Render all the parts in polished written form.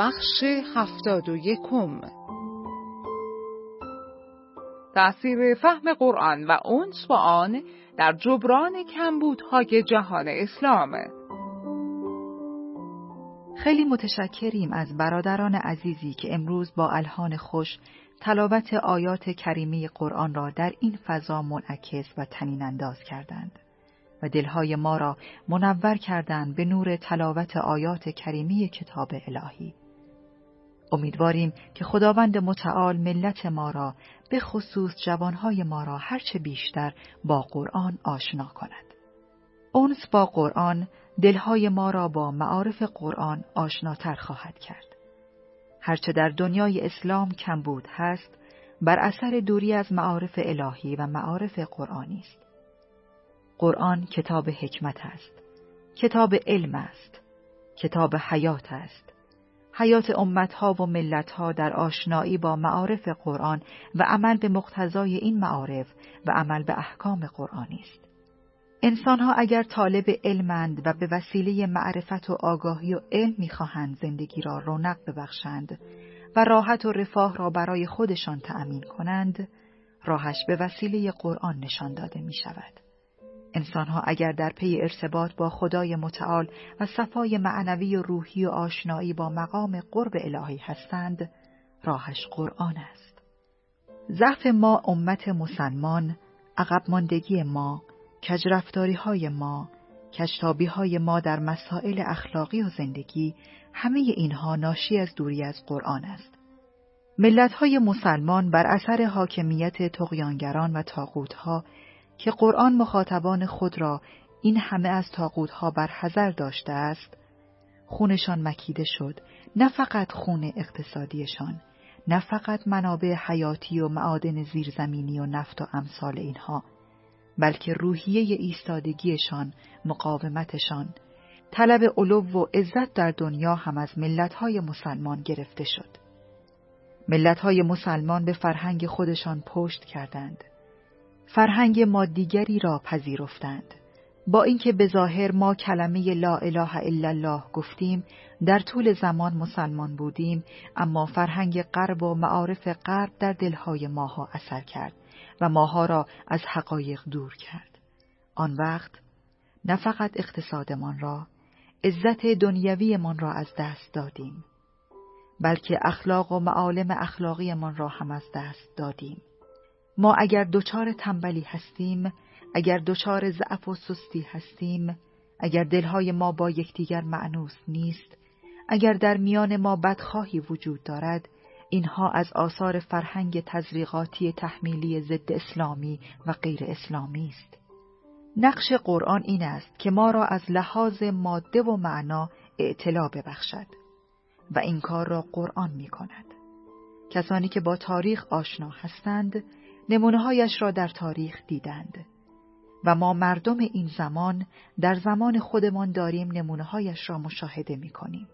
بخش 71. تأثیر فهم قرآن و انس با آن در جبران کمبودهای جهان اسلام. خیلی متشکریم از برادران عزیزی که امروز با الحان خوش تلاوت آیات کریمه قرآن را در این فضا منعکس و طنین انداز کردند و دلهای ما را منور کردند به نور تلاوت آیات کریمه کتاب الهی. امیدواریم که خداوند متعال ملت ما را به خصوص جوانهای ما را هرچه بیشتر با قرآن آشنا کند. انس با قرآن دلهای ما را با معارف قرآن آشناتر خواهد کرد. هرچه در دنیای اسلام کمبود هست، بر اثر دوری از معارف الهی و معارف قرآنی است. قرآن کتاب حکمت است، کتاب علم است، کتاب حیات است. حیات امتها و ملتها در آشنایی با معارف قرآن و عمل به مقتضای این معارف و عمل به احکام قرآنی است. انسانها اگر طالب علمند و به وسیله معرفت و آگاهی و علم می‌خواهند زندگی را رونق ببخشند و راحت و رفاه را برای خودشان تأمین کنند، راهش به وسیله قرآن نشان داده می‌شود. انسانها اگر در پی ارتباط با خدای متعال و صفای معنوی و روحی و آشنایی با مقام قرب الهی هستند، راهش قرآن است. ضعف ما امت مسلمان، عقب ماندگی ما، کجرفتاری‌های ما، کجتابی‌های ما در مسائل اخلاقی و زندگی، همه اینها ناشی از دوری از قرآن است. ملت‌های مسلمان بر اثر حاکمیت طغیانگران و طاغوت‌ها که قرآن مخاطبان خود را این همه از طاغوت‌ها بر حذر داشته است، خونشان مکیده شد، نه فقط خون اقتصادیشان، نه فقط منابع حیاتی و معادن زیرزمینی و نفت و امثال اینها، بلکه روحیه ایستادگیشان، مقاومتشان، طلب علو و عزت در دنیا هم از ملت‌های مسلمان گرفته شد. ملت‌های مسلمان به فرهنگ خودشان پشت کردند. فرهنگ مادیگری را پذیرفتند. با اینکه به ظاهر ما کلمه لا اله الا الله گفتیم، در طول زمان مسلمان بودیم، اما فرهنگ غرب و معارف غرب در دلهای ماها اثر کرد و ماها را از حقایق دور کرد. آن وقت نه فقط اقتصادمان را، عزت دنیویمان را از دست دادیم، بلکه اخلاق و معالم اخلاقیمان را هم از دست دادیم. ما اگر دچار تنبلی هستیم، اگر دچار ضعف و سستی هستیم، اگر دلهای ما با یکدیگر مأنوس نیست، اگر در میان ما بدخواهی وجود دارد، اینها از آثار فرهنگ تزریقاتی تحمیلی ضد اسلامی و غیر اسلامی است. نقش قرآن این است که ما را از لحاظ ماده و معنا اطلاع ببخشد و این کار را قرآن می کند. کسانی که با تاریخ آشنا هستند، نمونه‌هایش را در تاریخ دیدند و ما مردم این زمان در زمان خودمان داریم نمونه‌هایش را مشاهده می‌کنیم.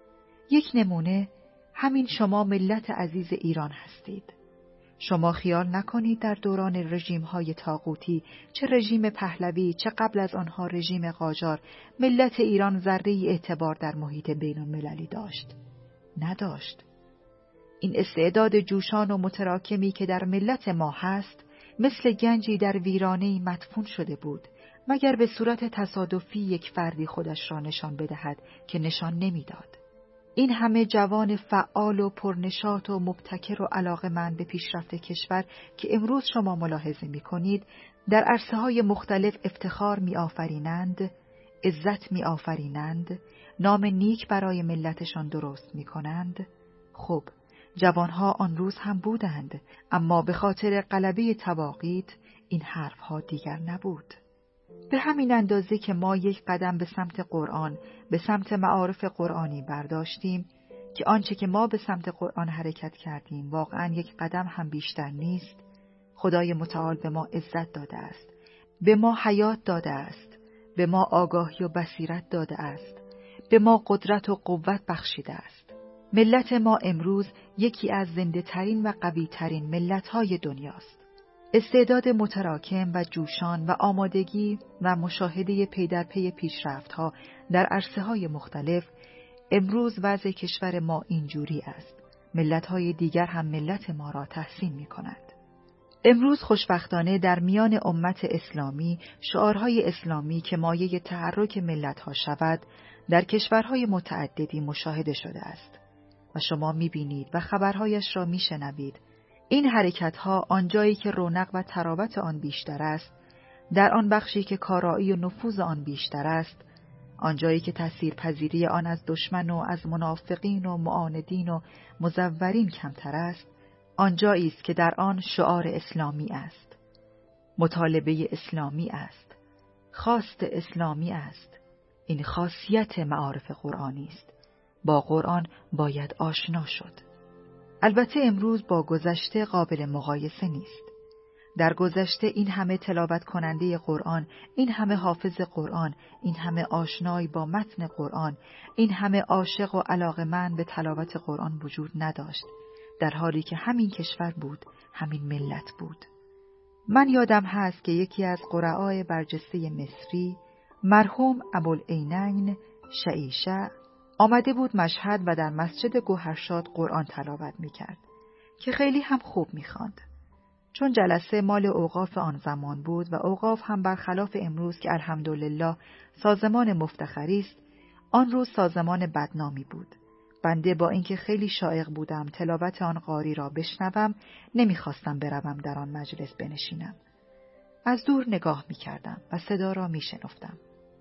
یک نمونه همین شما ملت عزیز ایران هستید. شما خیال نکنید در دوران رژیم‌های طاغوتی، چه رژیم پهلوی، چه قبل از آنها رژیم قاجار، ملت ایران ذره‌ای اعتبار در محیط بین‌المللی داشت. نداشت. این استعداد جوشان و متراکمی که در ملت ما هست، مثل گنجی در ویرانه‌ای مدفون شده بود، مگر به صورت تصادفی یک فردی خودش را نشان بدهد که نشان نمیداد. این همه جوان فعال و پرنشاط و مبتکر و علاقه‌مند به پیشرفت کشور که امروز شما ملاحظه می‌کنید، در عرصه‌های مختلف افتخار می‌آفرینند، عزت می‌آفرینند، نام نیک برای ملتشان درست می‌کنند. خب، جوانها آن روز هم بودند، اما به خاطر غلبه طواغیت این حرفها دیگر نبود. به همین اندازه که ما یک قدم به سمت قرآن، به سمت معارف قرآنی برداشتیم، که آنچه که ما به سمت قرآن حرکت کردیم واقعاً یک قدم هم بیشتر نیست، خدای متعال به ما عزت داده است، به ما حیات داده است، به ما آگاهی و بصیرت داده است، به ما قدرت و قوت بخشیده است. ملت ما امروز یکی از زنده ترین و قوی ترین ملت های دنیاست. استعداد متراکم و جوشان و آمادگی و مشاهده پی در پی پیشرفت‌ها در عرصه‌های مختلف، امروز وضع کشور ما اینجوری است. ملت‌های دیگر هم ملت ما را تحسین می‌کنند. امروز خوشبختانه در میان امت اسلامی شعارهای اسلامی که مایه تحرک ملت‌ها شود در کشورهای متعددی مشاهده شده است و شما می‌بینید و خبرهایش را می‌شنوید. این حرکت‌ها آنجایی که رونق و تراوت آن بیشتر است، در آن بخشی که کارایی و نفوذ آن بیشتر است، آنجایی که تأثیرپذیری آن از دشمن و از منافقین و معاندین و مزورین کمتر است، آنجایی است که در آن شعار اسلامی است، مطالبه اسلامی است، خواست اسلامی است. این خاصیت معارف قرآنی است. با قرآن باید آشنا شد. البته امروز با گذشته قابل مقایسه نیست. در گذشته این همه تلاوت کننده قرآن، این همه حافظ قرآن، این همه آشنایی با متن قرآن، این همه عاشق و علاقه‌مند به تلاوت قرآن وجود نداشت، در حالی که همین کشور بود، همین ملت بود. من یادم هست که یکی از قرعای برجسته مصری، مرحوم ابوالعینین شعیشه، آمده بود مشهد و در مسجد گوهرشاد قرآن تلاوت می‌کرد که خیلی هم خوب می‌خواند. چون جلسه مال اوقاف آن زمان بود و اوقاف هم برخلاف امروز که الحمدلله سازمان مفتخری است، آن روز سازمان بدنامی بود. بنده با اینکه خیلی شایق بودم تلاوت آن قاری را بشنوم، نمیخواستم بروم در آن مجلس بنشینم. از دور نگاه میکردم و صدا را میشنفتم.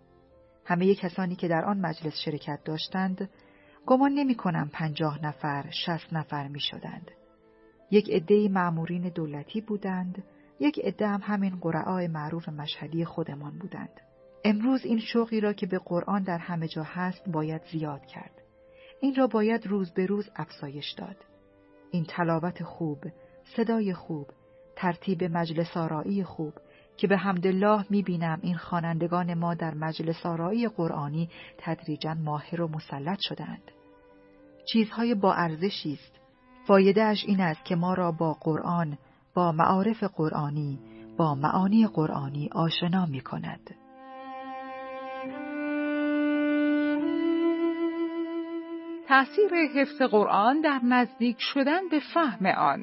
همه کسانی که در آن مجلس شرکت داشتند، گمان نمی‌کنم 50 نفر، 60 نفر میشدند. یک عده مأمورین دولتی بودند، یک عده هم همین قرعای معروف مشهدی خودمان بودند. امروز این شوقی را که به قرآن در همه جا هست باید زیاد کرد. این را باید روز به روز افزایش داد. این تلاوت خوب، صدای خوب، ترتیب مجلس آرایی خوب که به حمدالله می‌بینم این خوانندگان ما در مجلس آرایی قرآنی تدریجاً ماهر و مسلط شدند. چیزهای با ارزشی است. فایده‌اش این است که ما را با قرآن، با معارف قرآنی، با معانی قرآنی آشنا می‌کند. تأثیر حفظ قرآن در نزدیک شدن به فهم آن.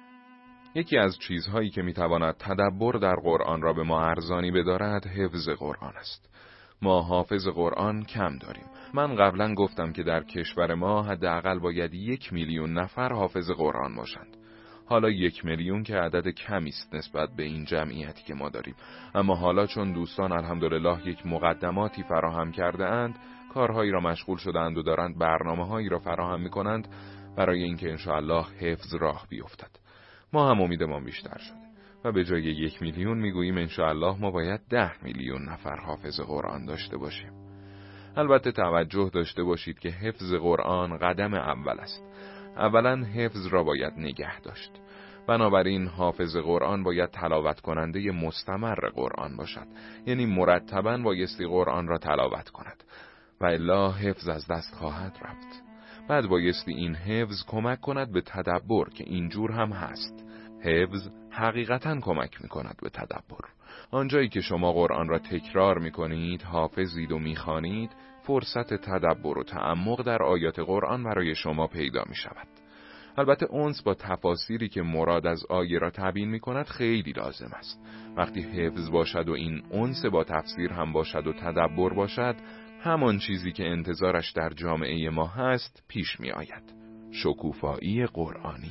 یکی از چیزهایی که میتواند تدبر در قرآن را به ما ارزانی بدارد حفظ قرآن است. ما حافظ قرآن کم داریم. من قبلا گفتم که در کشور ما حداقل باید 1 میلیون نفر حافظ قرآن باشند. حالا 1 میلیون که عدد کمی است نسبت به این جمعیتی که ما داریم، اما حالا چون دوستان الحمدلله یک مقدماتی فراهم کرده اند، کارهایی را مشغول شدند و دارند برنامه‌هایی را فراهم می‌کنند برای اینکه انشاءالله حفظ راه بیفتد. ما هم امیدمان بیشتر شده و به جای 1 میلیون میگوییم انشاءالله ما باید 10 میلیون نفر حافظ قرآن داشته باشیم. البته توجه داشته باشید که حفظ قرآن قدم اول است. اولا حفظ را باید نگه داشت. بنابراین حافظ قرآن باید تلاوت کننده مستمر قرآن باشد، یعنی مرتباً بایستی قرآن را تلاوت کند و الا حفظ از دست خواهد رفت. بعد بایستی این حفظ کمک کند به تدبر که اینجور هم هست. حفظ حقیقتاً کمک می‌کند به تدبر. آنجایی که شما قرآن را تکرار می‌کنید، حافظید و می‌خوانید، فرصت تدبر و تعمق در آیات قرآن برای شما پیدا می‌شود. البته انس با تفاسیری که مراد از آیه را تبیین می‌کند خیلی لازم است. وقتی حفظ باشد و این انس با تفسیر هم باشد و تدبر باشد، همان چیزی که انتظارش در جامعه ما هست پیش می آید. شکوفایی قرآنی.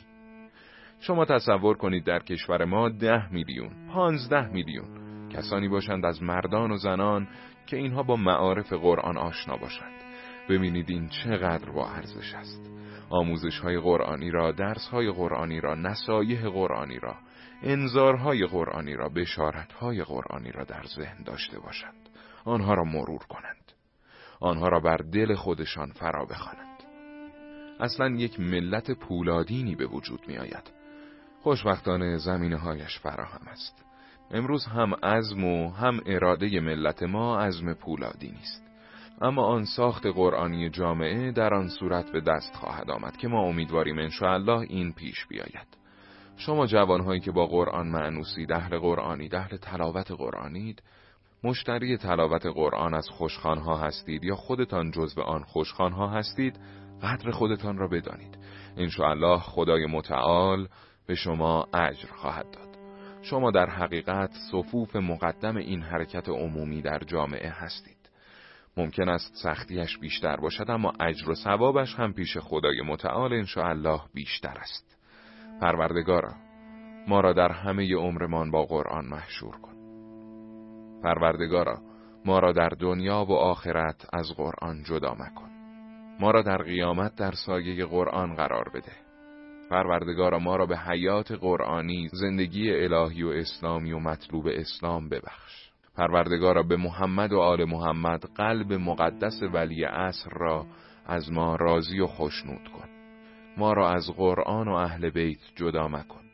شما تصور کنید در کشور ما 10 میلیون، 15 میلیون کسانی باشند از مردان و زنان که اینها با معارف قرآن آشنا باشند. ببینید این چقدر با ارزش است. آموزش‌های قرآنی را، درس‌های قرآنی را، نصایح قرآنی را، انذارهای قرآنی را، بشارت‌های قرآنی را در ذهن داشته باشند. آنها را مرور کنند. آنها را بر دل خودشان فرا بخوانند. اصلا یک ملت پولادینی به وجود می آید. خوشبختانه زمینه‌هایش فراهم است. امروز هم عزم و هم اراده ملت ما عزم پولادینی است. اما آن ساخت قرآنی جامعه در آن صورت به دست خواهد آمد که ما امیدواریم انشاءالله این پیش بیاید. شما جوانهایی که با قرآن مأنوسید، اهل قرآنید، اهل تلاوت قرآنید، مشتری تلاوت قرآن از خوشخوانها هستید یا خودتان جزو آن خوشخوانها هستید، قدر خودتان را بدانید. انشاءالله خدای متعال به شما اجر خواهد داد. شما در حقیقت صفوف مقدم این حرکت عمومی در جامعه هستید. ممکن است سختیش بیشتر باشد، اما اجر و ثوابش هم پیش خدای متعال انشاءالله بیشتر است. پروردگارا، ما را در همه عمرمان با قرآن محشور کن. پروردگارا، ما را در دنیا و آخرت از قرآن جدا مکن. ما را در قیامت در سایه قرآن قرار بده. پروردگارا، ما را به حیات قرآنی، زندگی الهی و اسلامی و مطلوب اسلام ببخش. پروردگارا، به محمد و آل محمد قلب مقدس ولی عصر را از ما راضی و خوشنود کن. ما را از قرآن و اهل بیت جدا مکن.